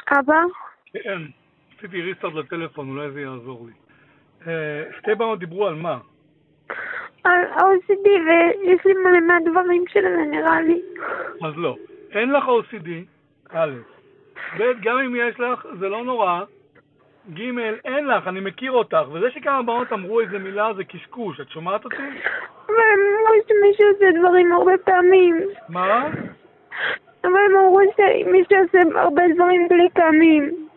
אבא? כן, עשיתי ריסטארט לטלפון, אולי זה יעזור לי. שתי בנות דיברו על מה? על OCD, ויש לי מלא מהדברים של זה נראה לי. אז לא. אין לך OCD, א', ב', גם אם יש לך, זה לא נורא. ג', אין לך, אני מכיר אותך, וזה שכמה בנות אמרו איזה מילה זה קשקוש, את שומעת אותי? אבל הם אמרו שמישהו עושה דברים הרבה פעמים. מה? אבל הם אמרו שמישהו עושה הרבה דברים בלי פעמים.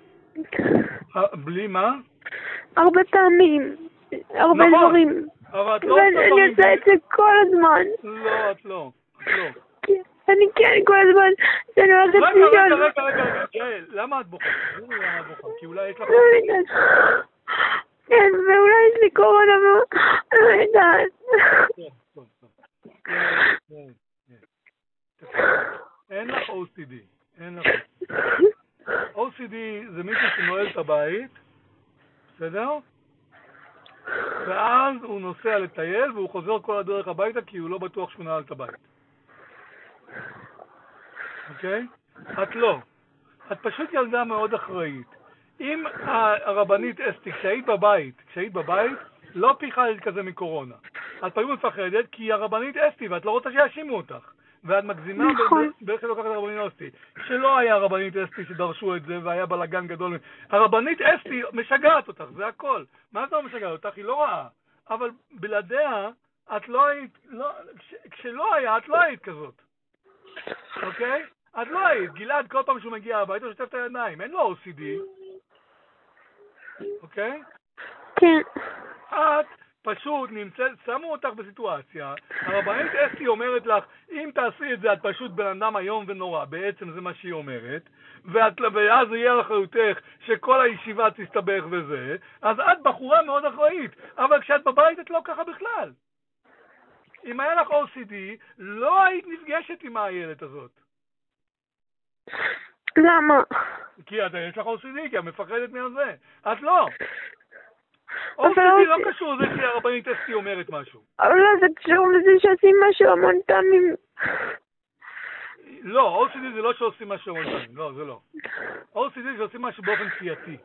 בלי מה? הרבה פעמים. הרבה נכון, דברים. אבל את לא עושה דברים ואני עושה את זה כל הזמן. לא, את לא. אני כן כל הזמן, שאני הולכת לישון. רגע, יעל, למה את בוכה? למה את בוכה? כי אולי יש לך... לא יודעת. כן, ואולי יש לי קורונה, לא יודעת. טוב. אין לך OCD. OCD זה מישהו שנועל את הבית, בסדר? ואז הוא נוסע לטייל והוא חוזר כל הדרך הביתה כי הוא לא בטוח שהוא נעל את הבית. אוקיי? את לא. את פשוט ילדה מאוד אחראית. אם הרבנית אסתי, כשהיית בבית, לא פיחדת כזה מקורונה. את פעמים מפחדת כי הרבנית אסתי ואת לא רוצה שיאשימו אותך. ואת מגזימה באיך שלא ככה הרבנית אסתי. שלא היה הרבנית אסתי שדרשו את זה והיה בלגן גדול. הרבנית אסתי משגעת אותך, זה הכל. מה זה לא משגעת אותך? היא לא רעה. אבל בלעדיה, את לא היית, כשלא היה, את לא היית כזאת. אוקיי? את לא היית. גלעד כל פעם שהוא מגיע הביתה הוא שותף את הידיים. אין לו OCD. אוקיי? כן. את פשוט נמצאת, שמו אותך בסיטואציה, הרבנית אסתי אומרת לך, אם תעשי את זה את פשוט בן אדם היום ונורא, בעצם זה מה שהיא אומרת, ואז יהיה אחריותך שכל הישיבה תסתבך וזה, אז את בחורה מאוד אחראית, אבל כשאת בבית את לא ככה בכלל. אם היה לך OCD, לא היית נפגשת עם הילד הזאת. למה? כי יש לך OCD, כי את מפחדת מהזה. את לא. OCD לא קשור לזה שהרבנית אסתי אומרת משהו. אבל לא, זה קשור לזה שעושים משהו המון פעמים. לא, OCD זה לא שעושים משהו המון פעמים. לא, זה לא. OCD זה שעושים משהו באופן כפייתי.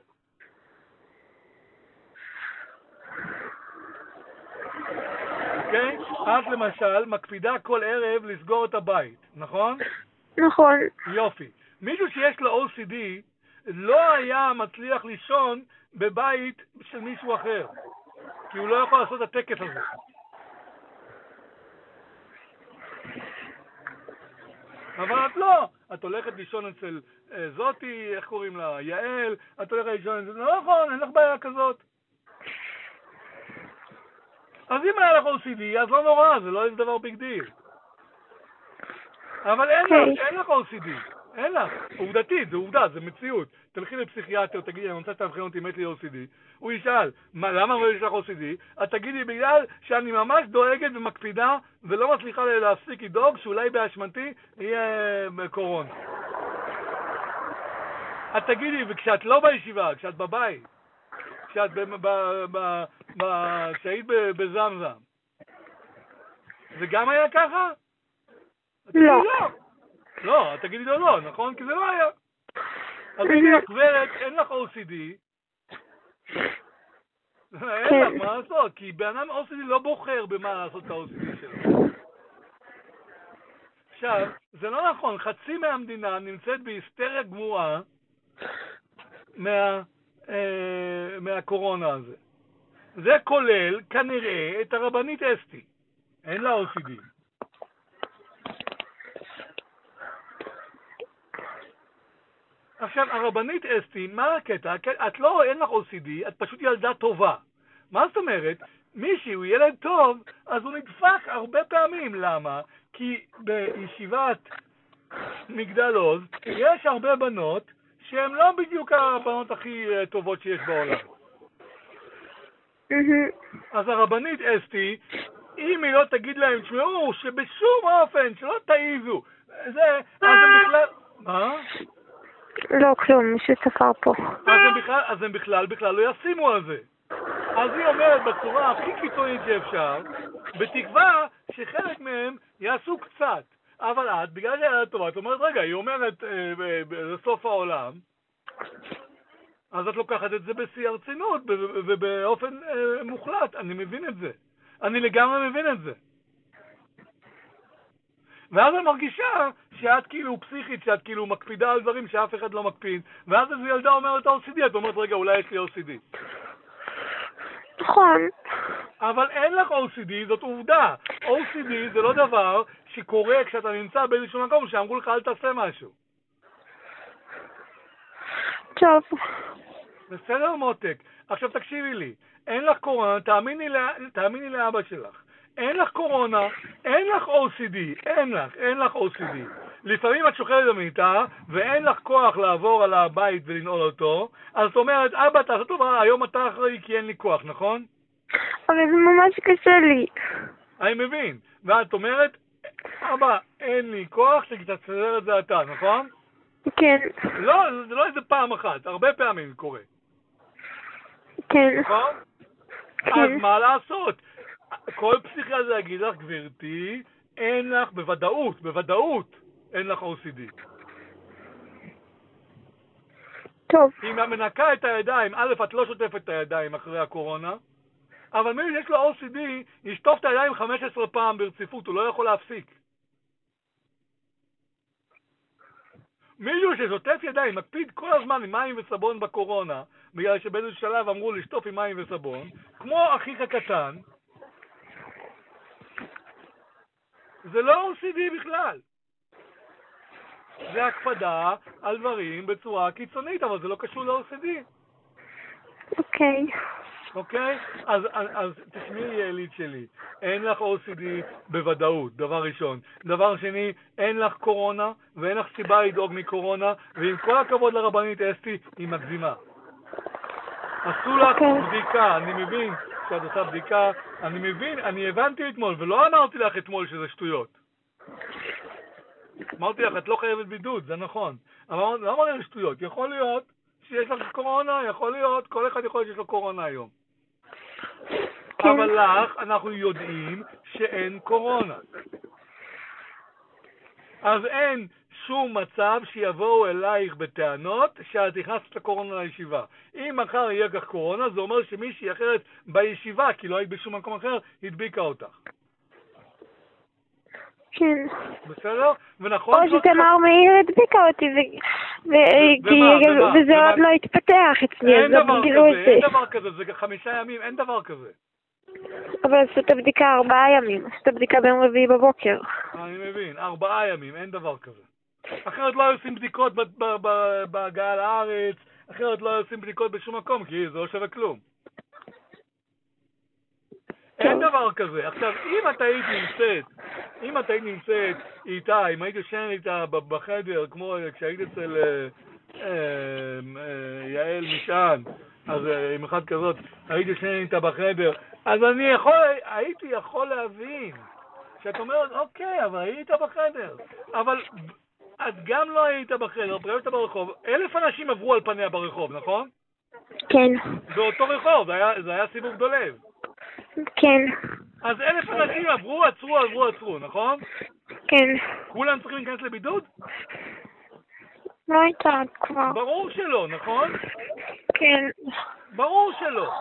אוקיי? את למשל מקפידה כל ערב לסגור את הבית, נכון? נכון. יופי. מישהו שיש לו OCD לא היה מצליח לישון בבית של מישהו אחר, כי הוא לא יכול לעשות את הטקס הזה. אבל את לא, את הולכת לישון אצל זאתי, איך קוראים לה? יעל, את הולכת לישון אצל... לא נכון, אין לך בעיה כזאת. אז אם היה לך OCD, אז לא נורא, זה לא איזה דבר ביג דיל. אבל אין לך OCD. אין לך, עובדתית, זה עובדה, זה מציאות. תלכי לפסיכיאטר, תגידי, אני רוצה שתאבחן אותי, מת לי OCD. הוא ישאל, למה יש לך OCD? את תגידי, בגלל שאני ממש דואגת ומקפידה, ולא מצליחה להפסיק לדאוג, שאולי באשמתי יהיה קורונה. את תגידי, וכשאת לא בישיבה, כשאת בבית, כשהיית בזמזם, זה גם היה ככה? לא. לא, תגידי לו לא, נכון? כי זה לא היה. אז תגידי לך, גברת, אין לך OCD. אין לך מה לעשות, כי באדם OCD לא בוחר במה לעשות את ה-OCD שלו. עכשיו, זה לא נכון, חצי מהמדינה נמצאת בהיסטריה גמורה מהקורונה הזה. זה כולל כנראה את הרבנית אסתי. אין לה OCD. עכשיו, הרבנית אסתי, מה הקטע? את לא, אין לך OCD, את פשוט ילדה טובה. מה זאת אומרת? מישהו ילד טוב, אז הוא נדפק הרבה פעמים. למה? כי בישיבת מגדל עוז יש הרבה בנות שהן לא בדיוק הבנות הכי טובות שיש בעולם. אז הרבנית אסתי, אם היא לא תגיד להם, תשמעו, שבשום אופן, שלא תעיזו, זה, אז הם בכלל... מה? לא, כלום, מישהו ספר פה. אז הם בכלל לא ישימו על זה. אז היא אומרת בצורה הכי קיצונית שאפשר, בתקווה שחלק מהם יעשו קצת. אבל את, בגלל שהיא טובה, את אומרת, רגע, היא אומרת לסוף העולם, אז את לוקחת את זה בשיא הרצינות ובאופן מוחלט, אני מבין את זה. אני לגמרי מבין את זה. ואז אני מרגישה שאת כאילו פסיכית, שאת כאילו מקפידה על דברים שאף אחד לא מקפיד, ואז איזו ילדה אומרת OCD, את אומרת, רגע, אולי יש לי OCD. נכון. אבל אין לך OCD, זאת עובדה. OCD זה לא דבר שקורה כשאתה נמצא באיזשהו מקום שאמרו לך אל תעשה משהו. טוב. בסדר מותק. עכשיו תקשיבי לי, אין לך קורונה, תאמיני לאבא שלך. אין לך קורונה, אין לך OCD, אין לך OCD. לפעמים את שוכבת במיטה ואין לך כוח לעבור על הבית ולנעול אותו, אז את אומרת, אבא תעשה טובה, היום אתה אחראי כי אין לי כוח, נכון? אבל זה ממש קשה לי. אני מבין. ואת אומרת, אבא, אין לי כוח, שתסדר את זה אתה, נכון? כן. לא, זה לא איזה פעם אחת, הרבה פעמים קורה. כן. נכון? כן. אז מה לעשות? כל פסיכיאטר יגיד לך, גברתי, אין לך, בוודאות, אין לך OCD. טוב. אם את מנקה את הידיים, א', את לא שוטפת את הידיים אחרי הקורונה, אבל מי שיש לו OCD, ישטוף את הידיים 15 פעם ברציפות, הוא לא יכול להפסיק. מישהו ששוטף ידיים, מקפיד כל הזמן עם מים וסבון בקורונה, בגלל שבאיזה שלב אמרו לשטוף עם מים וסבון, כמו אחיך הקטן, זה לא OCD בכלל. זה הקפדה על דברים בצורה קיצונית, אבל זה לא קשור ל-OCD. אוקיי. אוקיי? אז תשמעי ילד שלי, אין לך OCD בוודאות, דבר ראשון. דבר שני, אין לך קורונה, ואין לך סיבה לדאוג מקורונה, ועם כל הכבוד לרבנית אסתי, היא מגזימה. עשו לך בדיקה, אני מבין שאת עושה בדיקה, אני הבנתי אתמול, ולא אמרתי לך אתמול שזה שטויות. אמרתי לך, את לא חייבת בידוד, זה נכון. אבל לא אמרתי לך שטויות, יכול להיות שיש לך קורונה, יכול להיות, כל אחד יכול להיות שיש לו קורונה היום. כן. אבל לך, אנחנו יודעים שאין קורונה. אז אין שום מצב שיבואו אלייך בטענות שאת נכנסת לקורונה לישיבה. אם מחר יהיה כך קורונה, זה אומר שמישהי אחרת בישיבה, כי לא היית בשום מקום אחר, הדביקה אותך. כן. בסדר? ונכון... או שתמר מאיר הדביקה אותי, וזה עוד לא התפתח אצלי, אז לא גילו את זה. אין דבר כזה, זה 5 ימים, אין דבר כזה. אבל עשו את הבדיקה 4 ימים, עשו את הבדיקה ביום רביעי בבוקר. אני מבין, 4 ימים, אין דבר כזה. אחרת לא עושים בדיקות בהגעה לארץ, אחרת לא עושים בדיקות בשום מקום, כי זה לא שווה כלום. אין דבר כזה. עכשיו, אם את היית נמצאת איתה, אם היית ישן איתה בחדר, כמו כשהיית אצל יעל משען, אז עם אחד כזאת, היית ישן איתה בחדר, אז הייתי יכול להבין שאת אומרת, אוקיי, אבל היית בחדר. אבל את גם לא היית בחדר, פרדת ברחוב. 1,000 אנשים עברו על פניה ברחוב, נכון? כן. באותו רחוב, זה היה סיבוב דולב. כן. אז 1,000 אנשים עצרו, נכון? כן. כולם צריכים להיכנס לבידוד? לא הייתה כבר. ברור שלא, נכון? כן. ברור שלא.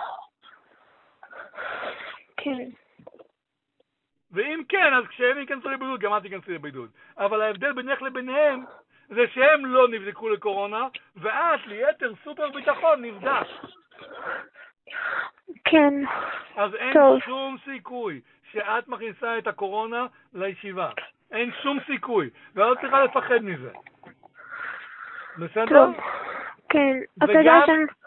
כן. ואם כן, אז כשהם ייכנסו לבידוד, גם את תיכנסי לבידוד. אבל ההבדל בינך לביניהם, זה שהם לא נבדקו לקורונה, ואת ליתר סופר ביטחון נבדק. כן. אז אין שום סיכוי שאת מכניסה את הקורונה לישיבה. אין שום סיכוי. ולא צריכה לפחד מזה. בסדר? טוב. כן. אתה יודע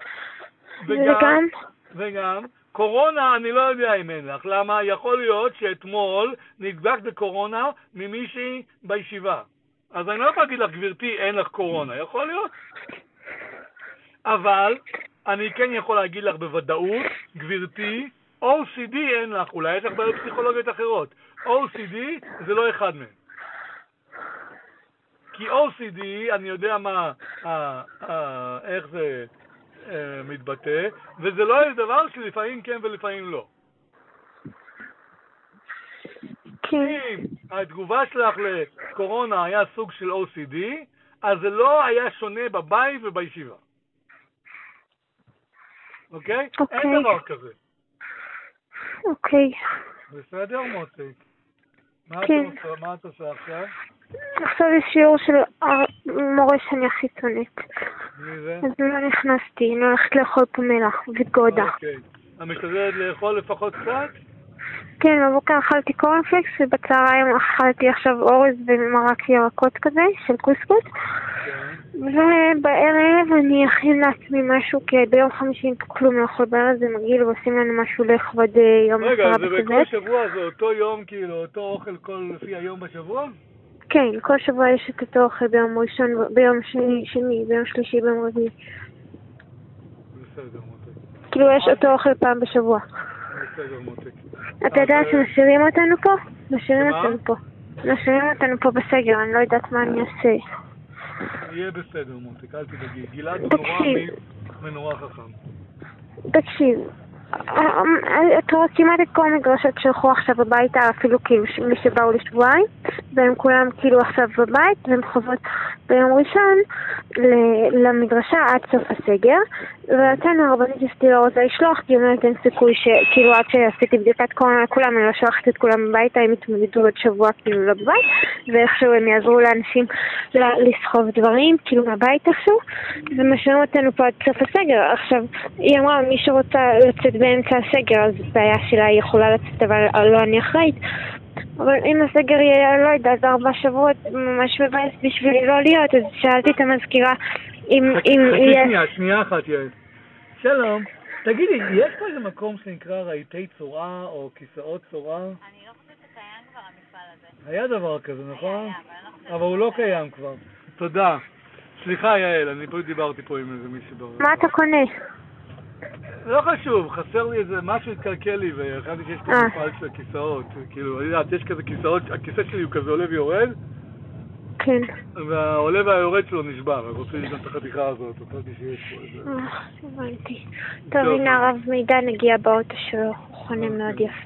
וגם, קורונה אני לא יודע אם אין לך. למה? יכול להיות שאתמול נדבק בקורונה ממישהי בישיבה. אז אני לא יכול להגיד לך, גברתי, אין לך קורונה. יכול להיות. אבל אני כן יכול להגיד לך בוודאות, גברתי, OCD אין לך, אולי יש לך בעיות פסיכולוגיות אחרות. OCD זה לא אחד מהם. כי OCD, אני יודע איך זה מתבטא, וזה לא איזה דבר שלפעמים כן ולפעמים לא. אם התגובה שלך לקורונה היה סוג של OCD, אז זה לא היה שונה בבית ובישיבה. אוקיי? אוקיי. אין דבר כזה. אוקיי. בסדר, מותק? כן. מה את עושה עכשיו? עכשיו יש שיעור של מורה שאני הכי שונאת. מי זה? אז לא נכנסתי, אני הולכת לאכול פה מלח וגודה. אוקיי. את משתדלת לאכול לפחות קצת? כן, בבוקר אכלתי קורנפלקס ובצהריים אכלתי עכשיו אורז ומרק ירקות כזה של קוסקוס. כן. ובערב אני אכין לעצמי משהו, כי ביום חמישי אין פה כלום לאכול בערב, זה מגעיל ועושים לנו משהו לכבוד יום רגע, עשרה זה בטבת. בכל שבוע, זה אותו יום, כאילו, אותו אוכל לפי היום בשבוע? כן, כל שבוע יש את אותו אוכל ביום ראשון, ביום שני, ביום שלישי, ביום רביעי. בסדר, מותק. כאילו יש אותו אוכל פעם בשבוע. בסדר, מותק. אתה יודע שמשאירים אותנו פה? משאירים שמה? אותנו פה. משאירים אותנו פה בסגר, אני לא יודעת מה אני אעשה. יהיה בסדר, מותק, אל תדאגי. גלעד הוא תקשיב. נורא אמיץ ונורא חכם. תקשיב, אתה רואה כמעט את כל המגרשות שלחו עכשיו הביתה, אפילו כאילו מי שבאו לשבועיים, והם כולם כאילו עכשיו בבית, והם חוזרות ביום ראשון למדרשה עד סוף הסגר, ואתנו הרבנית אסתי לא רוצה לשלוח, כי אומרת אין סיכוי שכאילו עד שעשיתי בדיקת קורונה לכולם, אני לא שולחת את כולם בביתה, הם יתמודדו עוד שבוע כאילו לא בבית, ואיכשהו הם יעזרו לאנשים לסחוב דברים, כאילו מהבית איכשהו, ומשאירים אותנו פה עד סוף הסגר. עכשיו, היא אמרה, מי שרוצה לצאת באמצע הסגר, אז בעיה שלה היא יכולה לצאת, אבל לא אני אחראית. אבל אם הסגר יהיה, לא יודעת, 4 שבועות, ממש מבאס בשבילי לא להיות, אז שאלתי את המזכירה אם יהיה... שנייה אחת, יעל. שלום. תגידי, יש פה איזה מקום שנקרא רהיטי צורה או כיסאות צורה? אני לא חושבת שקיים כבר המפעל הזה. היה דבר כזה, נכון? היה, אבל הוא לא קיים כבר. תודה. סליחה, יעל, אני פה דיברתי פה עם איזה מישהו ברור. מה אתה קונה? לא חשוב, חסר לי איזה משהו התקלקל לי, והחלטתי שיש פה מפעל של הכיסאות. כאילו, אני יודעת, יש כזה כיסאות, הכיסא שלי הוא כזה עולה ויורד, כן. והעולה והיורד שלו נשבר, אז רוצה לשנות את החתיכה הזאת, חשבתי שיש פה איזה... הבנתי. טוב, הנה הרב מידע נגיע באוטו שלו, הוא חונה מאוד יפה.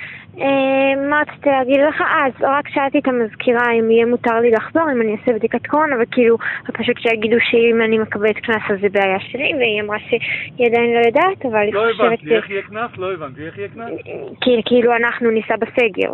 מה רציתי להגיד לך? אז רק שאלתי את המזכירה אם יהיה מותר לי לחזור, אם אני אעשה בדיקת קורונה, וכאילו, פשוט שיגידו שאם אני מקבלת קנס אז זה בעיה שלי, והיא אמרה שהיא עדיין לא יודעת, אבל היא חושבת... לא הבנתי, איך יהיה קנס? לא הבנתי, איך יהיה קנס? כאילו אנחנו ניסע בסגר.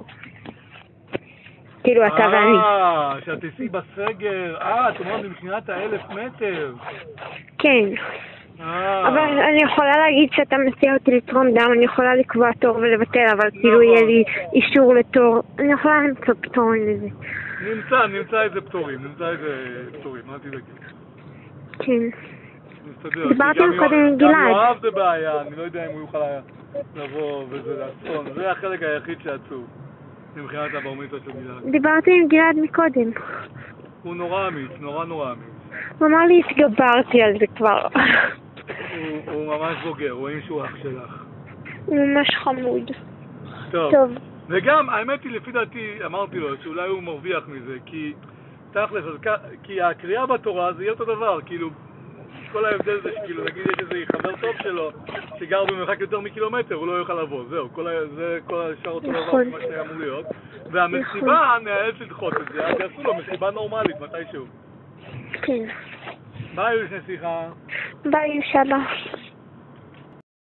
כאילו אתה ואני. שאת תיסעי בסגר, את אומרת מבחינת 1,000 מטר. כן. אבל אני יכולה להגיד שאתה מציע אותי לתרום דם, אני יכולה לקבוע תור ולבטל, אבל כאילו יהיה לי אישור לתור. אני יכולה למצוא פתרון לזה. נמצא איזה פטורים, אל תדאגי. כן. נסתדר. דיברתם קודם עם גלעד. גם יואב זה בעיה, אני לא יודע אם הוא יוכל לבוא וזה לעצון. זה החלק היחיד שעצוב. מבחינת הבר מצווה של גלעד. דיברתי עם גלעד מקודם. הוא נורא אמיץ, נורא אמיץ. הוא אמר לי, התגברתי על זה כבר. הוא ממש בוגר, רואים שהוא אח שלך. הוא ממש חמוד. טוב. וגם, האמת היא, לפי דעתי, אמרתי לו, שאולי הוא מרוויח מזה, כי תכלס, כי הקריאה בתורה זה יהיה אותו דבר, כאילו, כל ההבדל זה שכאילו, נגיד יש איזה חבר טוב שלו, שגר במרחק יותר מקילומטר, הוא לא יוכל לבוא, זהו, זה כל השאר אותו דבר, מה שהיה אמור להיות. והמסיבה נאלץ לדחות את זה, אז יעשו לו מסיבה נורמלית, מתישהו. כן. ביי, לפני שיחה. ביי, שלום.